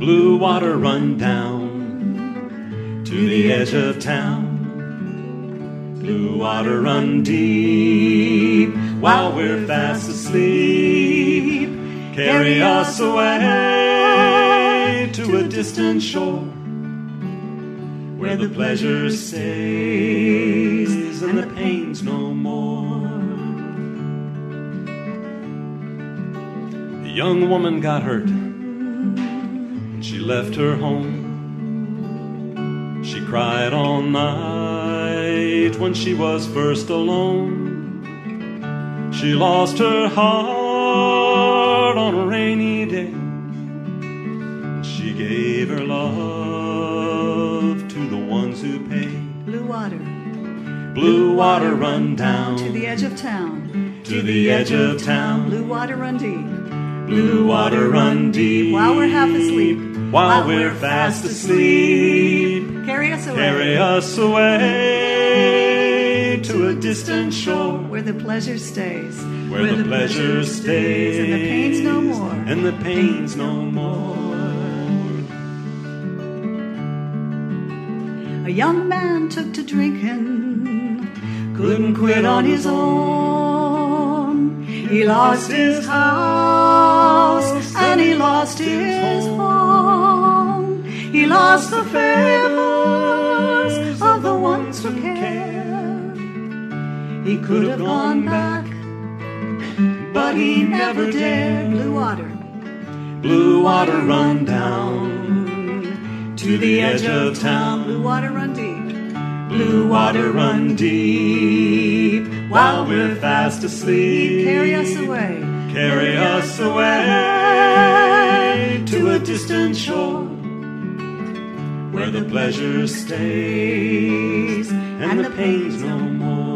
Blue water run down to the edge of town. Blue water run deep while we're fast asleep. Carry us away to a distant shore where the pleasure stays and the pain's no more. A young woman got hurt. She left her home. She cried all night when she was first alone. She lost her heart on a rainy day. She gave her love to the ones who paid. Blue water Run down to the edge of town. To the edge of town. Blue water run deep. Blue water run deep while we're half asleep. While we're fast asleep. Carry us away. Carry us away to a distant shore where the pleasure stays. Where the pleasure stays and the pain's no more. And the pain's no more. A young man took to drinking, couldn't quit on his own. He lost his house and he lost his home. He lost the favors of the ones who cared. He could have gone back, but he never dared. Blue water run down to the edge of town. Blue water run deep. Blue water run deep while we're fast asleep. Carry us away. Carry us away to a distant shore where the pleasure stays and the pain's no more.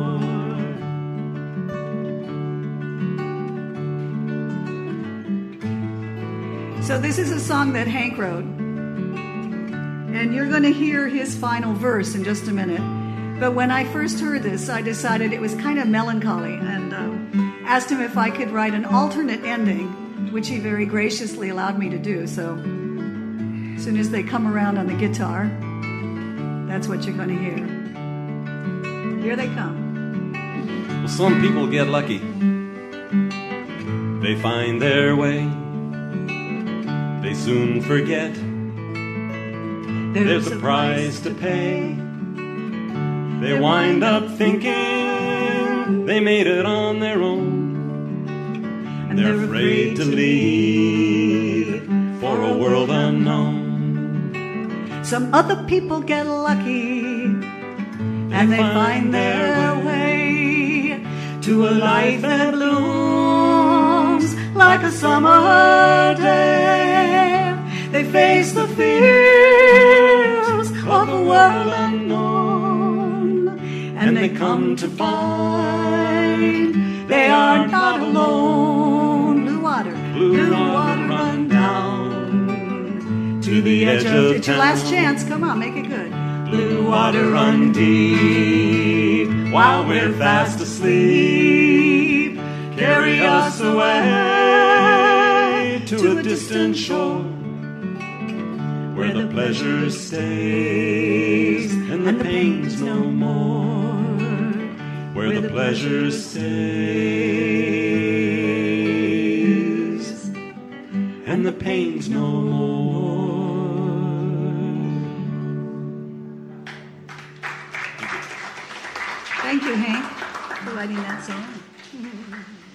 So this is a song that Hank wrote. And you're going to hear his final verse in just a minute. But when I first heard this, I decided it was kind of melancholy and asked him if I could write an alternate ending, which he very graciously allowed me to do. So as soon as they come around on the guitar, that's what you're going to hear. Here they come. Well, some people get lucky. They find their way. They soon forget. There's a price to pay. They wind up thinking they made it on their own. And they're afraid to leave for a world unknown. Some other people get lucky and they find their way to a life that blooms like a summer day. They face the fears of the world unknown, and they come to find they are not alone. Blue water run down to the edge of town. It's your last chance. Come on, make it good. Blue water run deep while we're fast asleep. Carry us away to a distant shore where the pleasure stays and the pain's no more. Where the pleasure stays and the pain's no more. Thank you, Hank, for writing that song.